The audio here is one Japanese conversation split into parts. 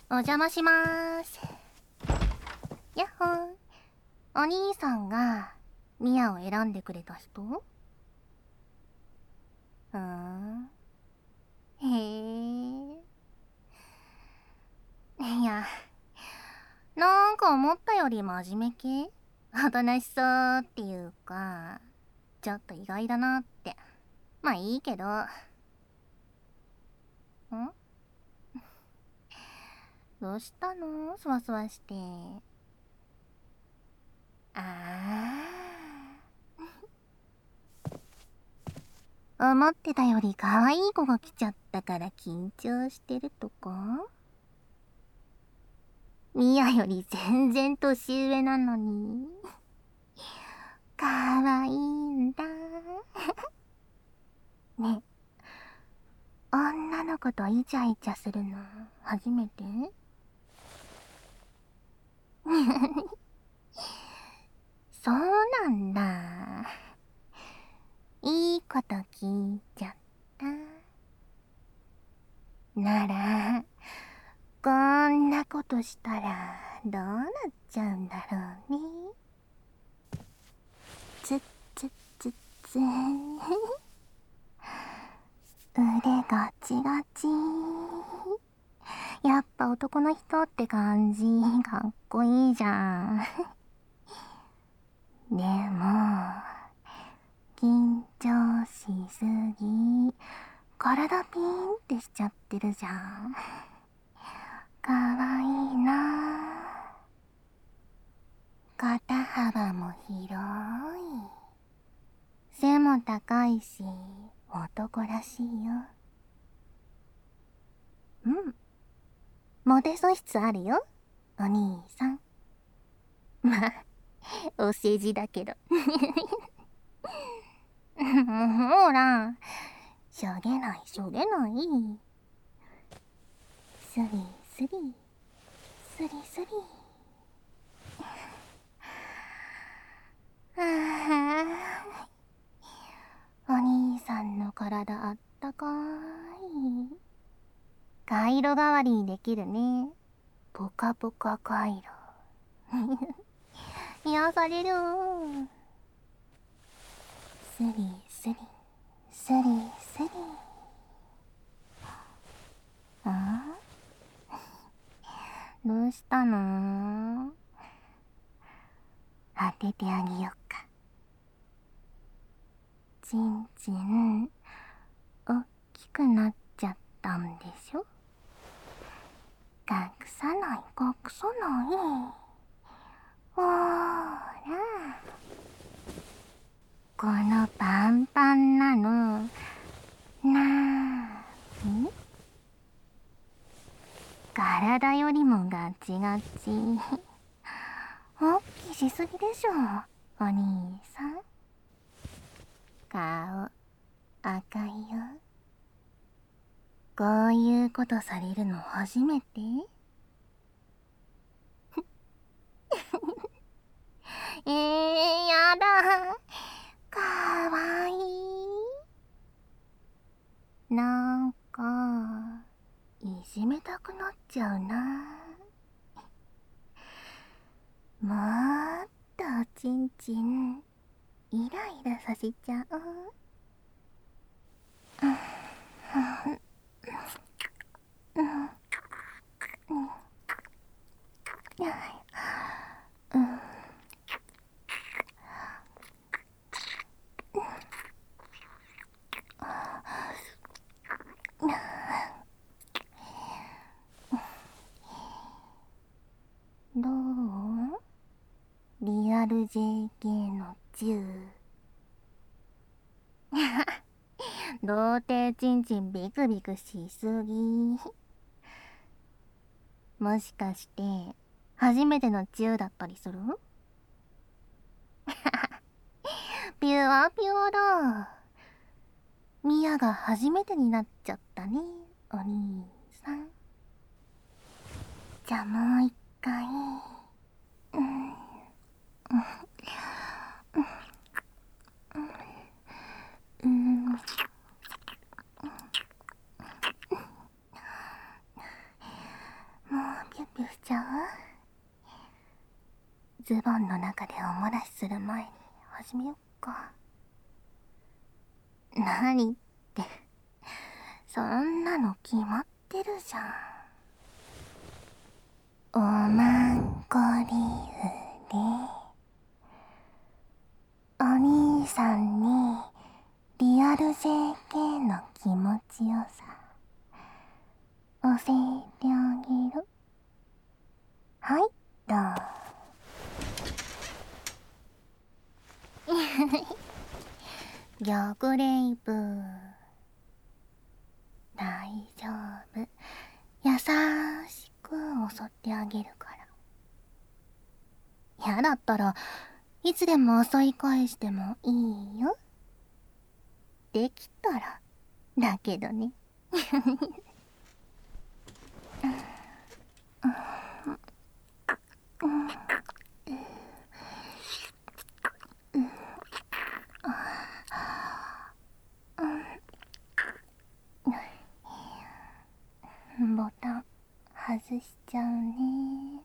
お邪魔しまーす。やっほー。お兄さんがミヤを選んでくれた人？へえ。いや、なんか思ったより真面目系？おとなしそうっていうか、ちょっと意外だなって。まあいいけど。どうしたの？そわそわして。ああ。思ってたより可愛い子が来ちゃったから緊張してるとか？ミヤより全然年上なのに。可愛いんだ。ね、女の子とイチャイチャするの初めて？そうなんだ。いいこと聞いちゃった。なら、こんなことしたらどうなっちゃうんだろうね。つっつっつっつ。腕ガチガチ。やっぱ男の人って感じ。かっこいいじゃん。でも、緊張しすぎ。体ピーンってしちゃってるじゃん。かわいいな。肩幅も広い。背も高いし、男らしいよ。うん。モテ素質あるよ、お兄さん。まあ、お世辞だけど。ほら、しょげないしょげない。スリスリ、スリスリ。ああ、お兄さんの体あったかい。回路代わりにできるね。ポカポカ回路。癒される。スリスリ、スリスリ。あ？どうしたの？当ててあげよっか。ちんちん、おっきくなっちゃったんでしょ？隠さない、隠さない。ほーら。このパンパンなの、に体よりもガチガチ。おっきしすぎでしょ、お兄さん。顔、赤いよ。こういうことされるの初めて？やだ。かわいい。なんか、いじめたくなっちゃうな。もっとおちんちん、イライラさせちゃう。どう？リアル JK の10。童貞ちんちんビクビクしすぎ。もしかして初めての10だったりする？ピュアピュアだ。ミヤが初めてになっちゃったね、お兄さん。じゃあもう一回。うん。もうズボンの中でお漏らしする前に始めよっか。何って、そんなの決まってるじゃん。おまんこりふり。お兄さんにリアル JK の気持ちよさ教えてあげる。はい、どう。逆レイプ。大丈夫。優しく襲ってあげるから。嫌だったらいつでも襲い返してもいいよ。できたらだけどね。ボタン外しちゃうね。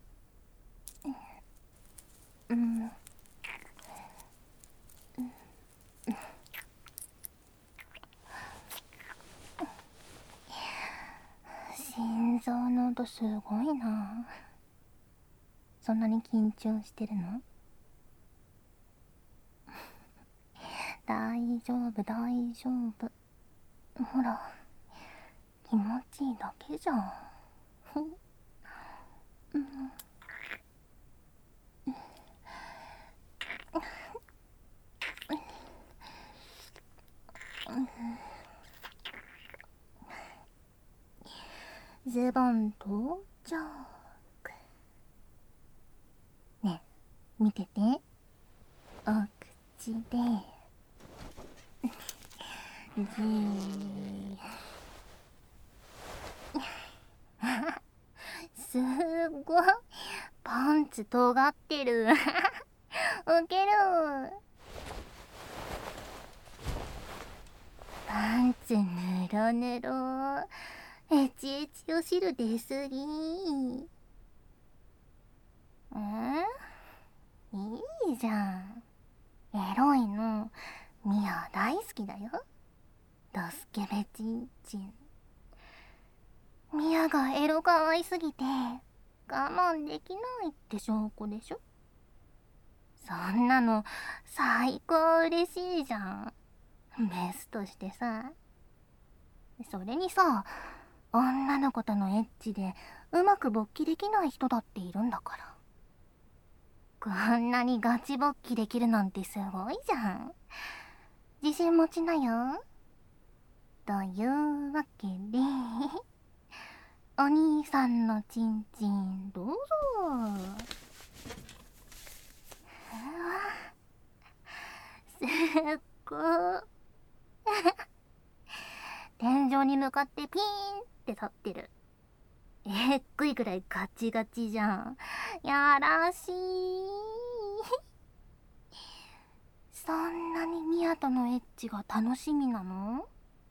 心臓の音すごいな。そんなに緊張してるの？大丈夫大丈夫。ほら、気持ちいいだけじゃん。ズボン到着。ねえ、見てて。お口ですごい、パンツ尖ってる。ウケる。パンツぬろぬろ。エチエチお汁出すぎ。いいじゃん。エロいのミア大好きだよ。ドスケベチンチン。ミアがエロ可愛すぎて我慢できないって証拠でしょ。そんなの最高嬉しいじゃん。ベスとしてさ。それにさ、女の子とのエッチでうまく勃起できない人だっているんだから。こんなにガチ勃起できるなんてすごいじゃん。自信持ちなよ。というわけでお兄さんのチンチンどうぞ。うわ、すっごい。天井に向かってピーンって立ってる。えっくいくらいガチガチじゃん。やらしい。そんなにミヤとのエッチが楽しみなの？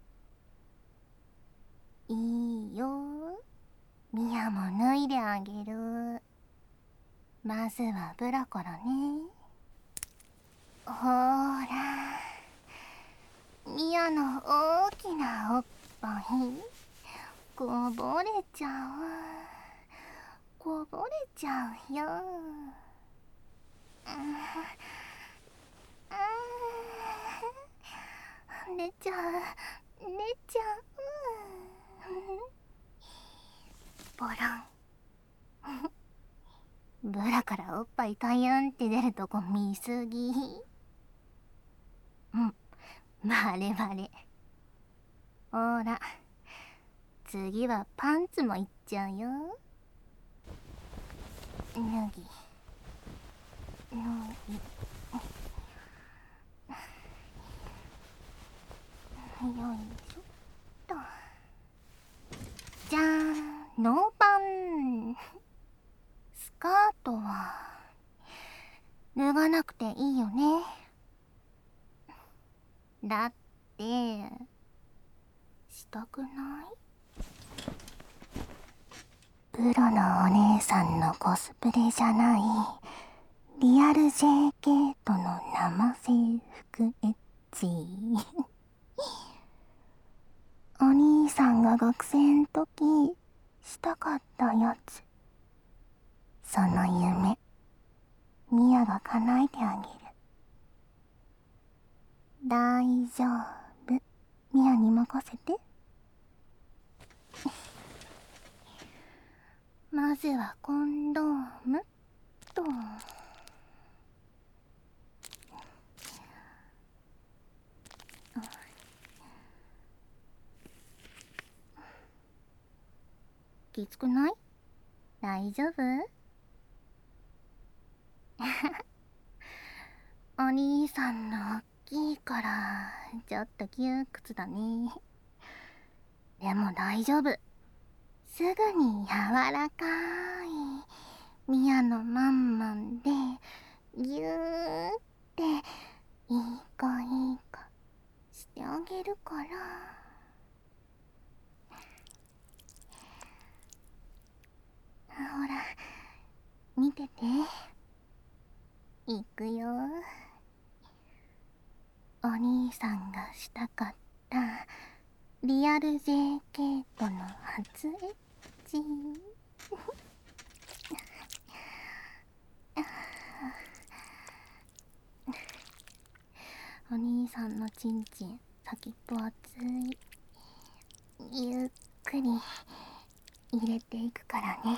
いいよ。ミヤも脱いであげる。まずはブラからね。ほーら、ミヤの大きなおっぱいこぼれちゃう。こぼれちゃうよ。出ちゃう、出ちゃう。ボロン。ブラからおっぱいタイヤンって出るとこ見すぎ。バレバレ。ほら、次はパンツもいっちゃうよ。脱ぎ脱ぎ。よいしょっと。じゃーん、ノーパン。スカートは脱がなくていいよね。だってしたくない？プロのお姉さんのコスプレじゃないリアル JK との生制服エッチ。お兄さんが学生ん時したかったやつ。その夢、ミヤが叶えてあげる。大丈夫。ミヤに任せて。まずはコンドームと。きつくない？大丈夫？お兄さんの大きいからちょっと窮屈だね。でも大丈夫。すぐに柔らかいミヤのマンマンでぎゅーっていい子いい子してあげるから。ほら見てて。いくよ。お兄さんがしたかったリアル JK との初エッチ。お兄さんのチンチン先っぽ熱い。ゆっくり入れていくからね。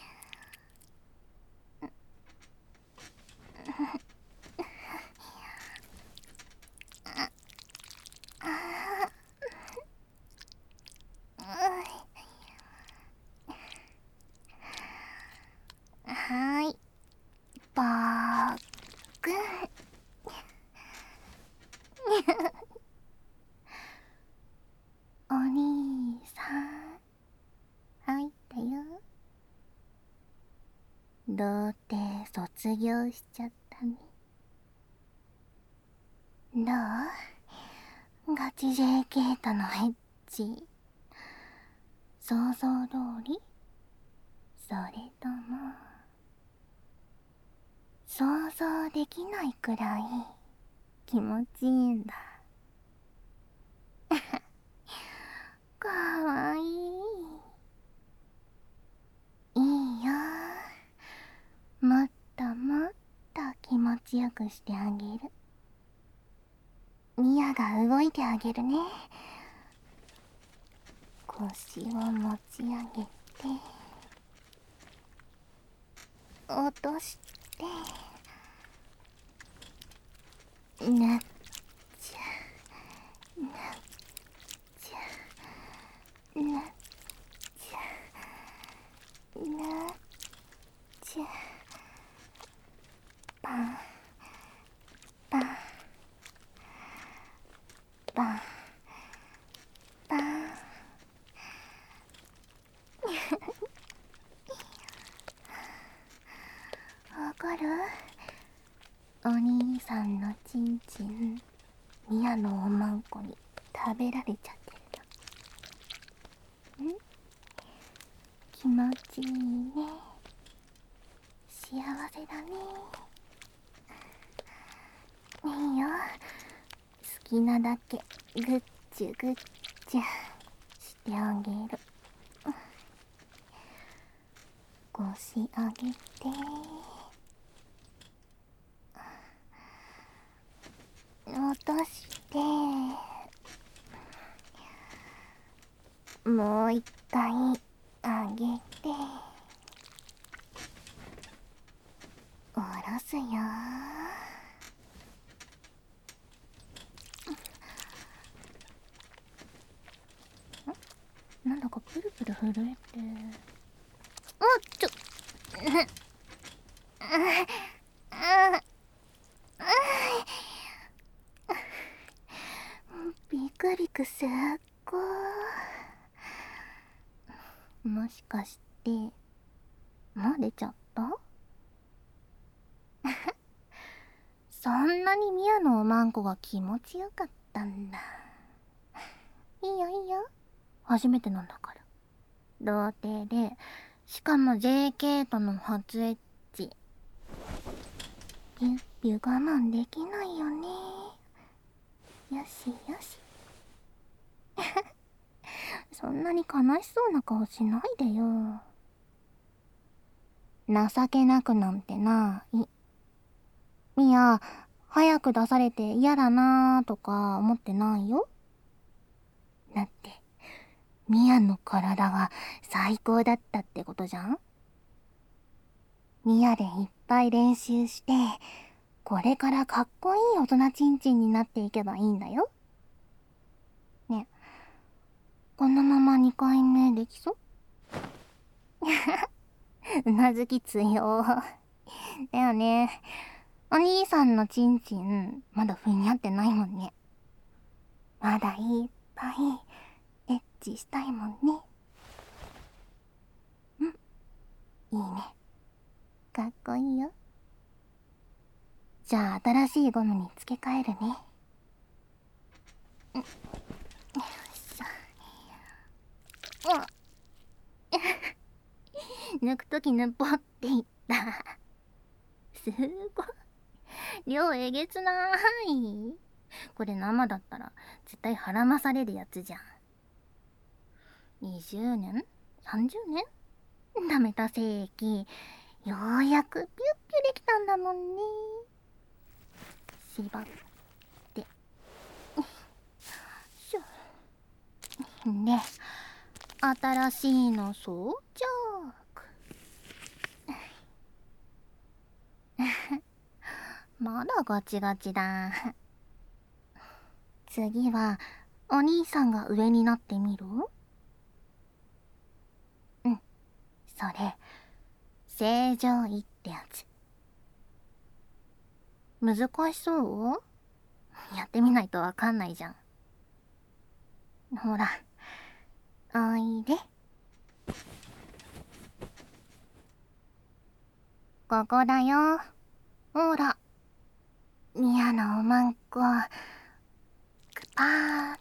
はーい、バーグン。お兄さん入ったよ。童貞卒業しちゃったね。どう？ガチ JK とのエッチ想像通り？それとも想像できないくらい気持ちいいんだ。かわいい。いいよ。もっともっと気持ちよくしてあげる。ミヤが動いてあげるね。腰を持ち上げて落としてぬっちゃぬっちゃぬっちゃぬっちゃパンパンパンパン。わかる？お兄さんのチンチンミヤのおまんこに食べられちゃってるの。ん？気持ちいいね。幸せだね。いいよ。好きなだけグッチュグッチュしてあげる。腰上げて落としてもう一回上げて下ろすよ。なんだかプルプル震えて。あっちょビクビクすっごー。もしかしてもう出ちゃった？そんなにミヤのおまんこが気持ちよかったんだ。いいよいいよ。初めてなんだから。童貞でしかも JK との初エッチピュッピュ我慢できないよね。よしよし。そんなに悲しそうな顔しないでよ。情けなくなんてない。ミヤ、早く出されて嫌だなーとか思ってないよ。だって、ミヤの体は最高だったってことじゃん。ミヤでいっぱい練習して、これからかっこいい大人ちんちんになっていけばいいんだよ。ね、このまま2回目できそう？うなずき強。だよね。お兄さんのちんちん、まだふにゃってないもんね。まだいっぱい、エッチしたいもんね。うん、いいね。かっこいいよ。じゃあ新しいゴムに付け替えるね。よいしょ。抜くときぬぽって言った。すごい。量えげつない。これ生だったら絶対孕まされるやつじゃん。20年 ?30 年舐めた世紀、ようやくピュッピュできたんだもんね。縛って。しょ。で、新しいの装着。まだガチガチだ。次は、お兄さんが上になってみる？うん、それ、正常位ってやつ。難しそう？やってみないとわかんないじゃん。ほら、おいで。ここだよ。ほら。ミヤのおまんこ、くぱーって。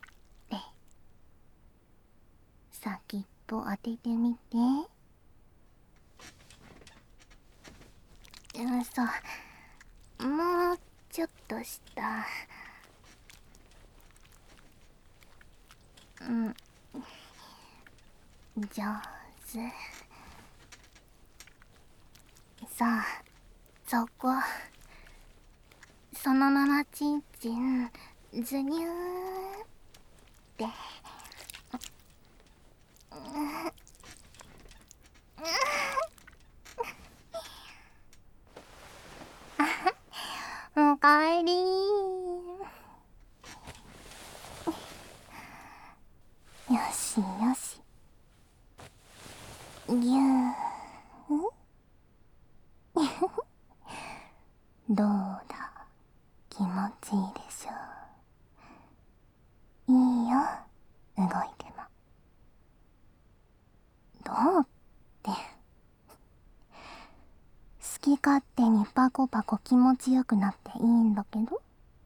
先っぽ当ててみて。そう。もうちょっとした。うん。上手。さあ、そこ。そのままチンチン、ズニューって。おかえりー。よしよし。ぎゅー。どうだ、気持ちいいでしょう。いいよ、動いても。どうって、好き勝手にパコパコ気持ちよくなっていいんだけど。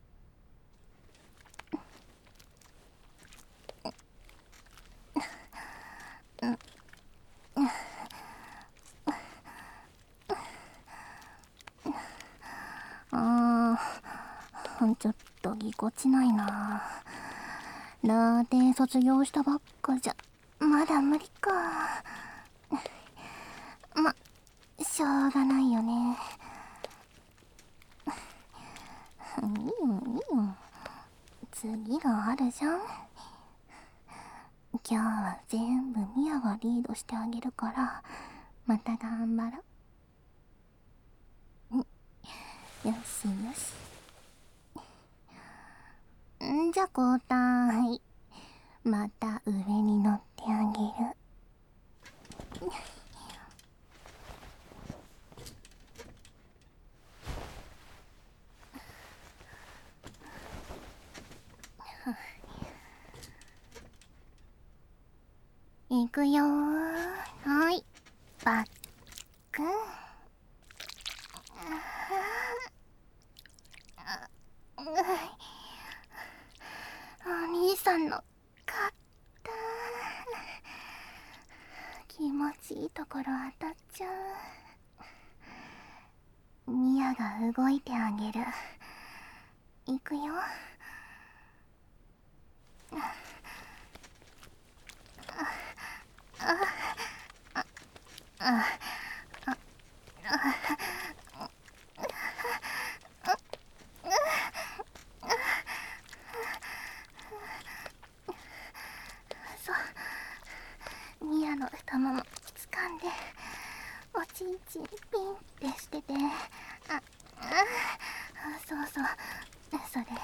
ちょっとぎこちないな。ラテ卒業したばっかじゃまだ無理か。しょうがないよね。いいよいいよ、次があるじゃん。今日は全部ミヤがリードしてあげるから、また頑張ろう。よしよし。じゃ交代。また上に乗ってあげる。いくよー。はい、バックン。お兄さんの肩、気持ちいいところ当たっちゃう。ミミヤが動いてあげる。いくよ。ミヤの太もも掴んでおちんちんピンってしてて、そうそう、それ。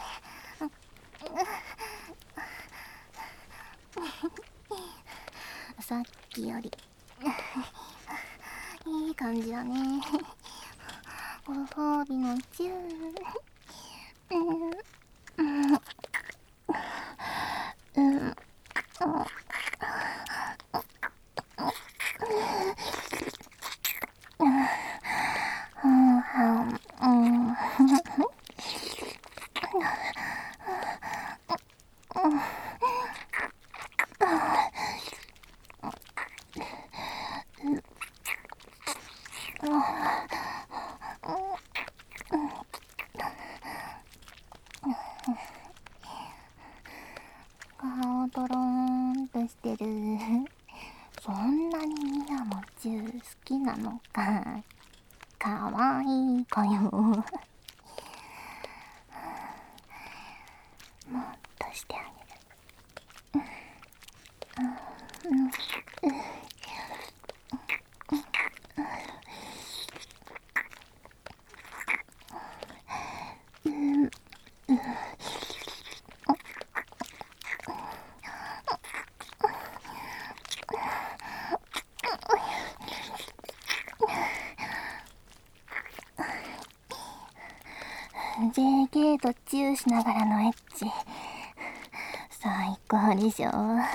さっきよりいい感じだね。ご褒美のチュー。顔トローンとしてる。そんなにミヤもチュー好きなのか。かわいい子よ。もっとしてあげる。JK とチューしながらのエッチ、最高でしょ。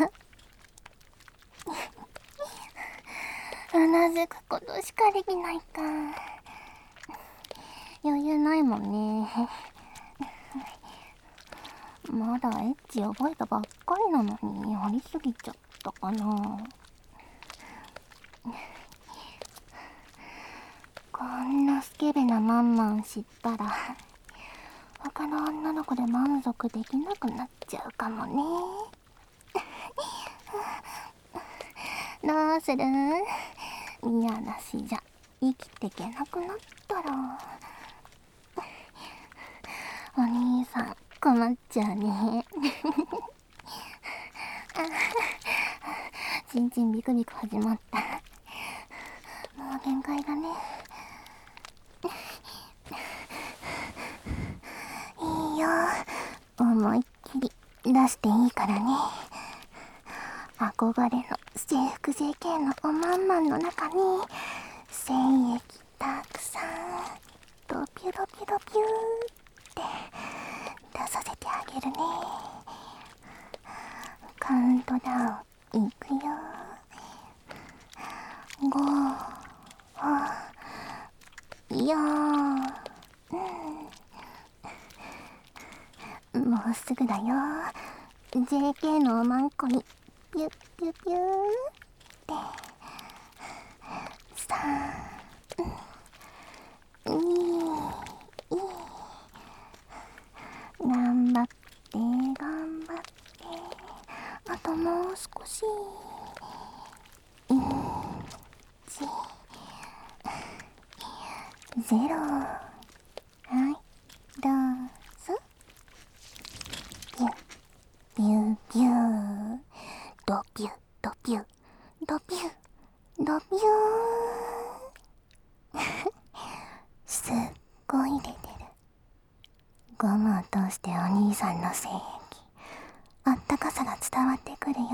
うなずくことしかできないか。余裕ないもんね。まだエッチ覚えたばっかりなのにやりすぎちゃったかな。こんなスケベなマンマン知ったら他の女の子で満足できなくなっちゃうかもね。どうする？嫌なしじゃ生きてけなくなったら。お兄さん困っちゃうね。ちんちんビクビク始まった。もう限界だね。いいよ、思いっきり出していいからね。憧れの制服 JK のおまんまんの中に精液たくさんドピュドピュドピューって出させてあげるね。カウントダウンいくよ。5、4、もうすぐだよ。JK のおまんこにピュッピュッピューって3、2、頑張って頑張って、あともう少し。1、0。はい、どうぞ。ピュッピュッピュー、ドピュッドピュッドピュッドピュー。すっごい出てる。ゴムを通してお兄さんの精液、あったかさが伝わってくるよ。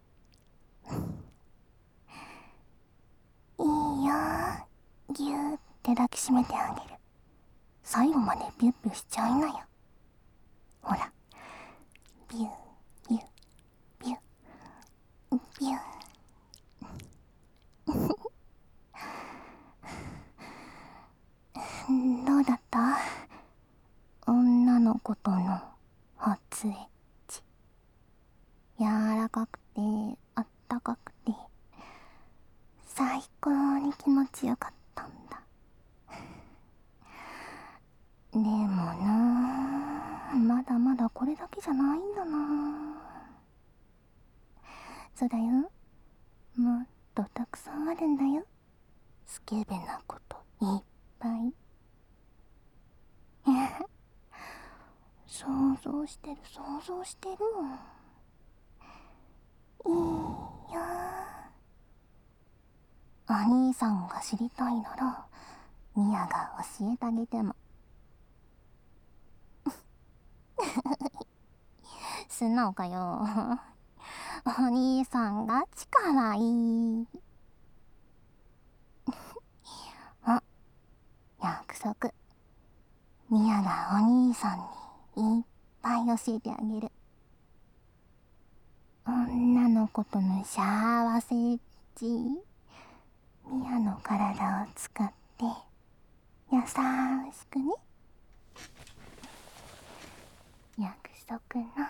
いいよ、ぎゅーって抱きしめてあげる。最後までビュッビュしちゃいなよ。ほら、ビュッビュッビュッビュッ。どうだった？女の子との初エッチ。柔らかくてあったかくて最高に気持ちよかったんだ。 そだよ。もっとたくさんあるんだよ。スケベなこといっぱい。想像してる想像してる。いいよ。お兄さんが知りたいならミヤが教えてあげても。素直かよ。お兄さんが力いい。あ、約束。ミヤがお兄さんにいっぱい教えてあげる。女の子との幸せっち。ミヤの体を使って優しくね。約束の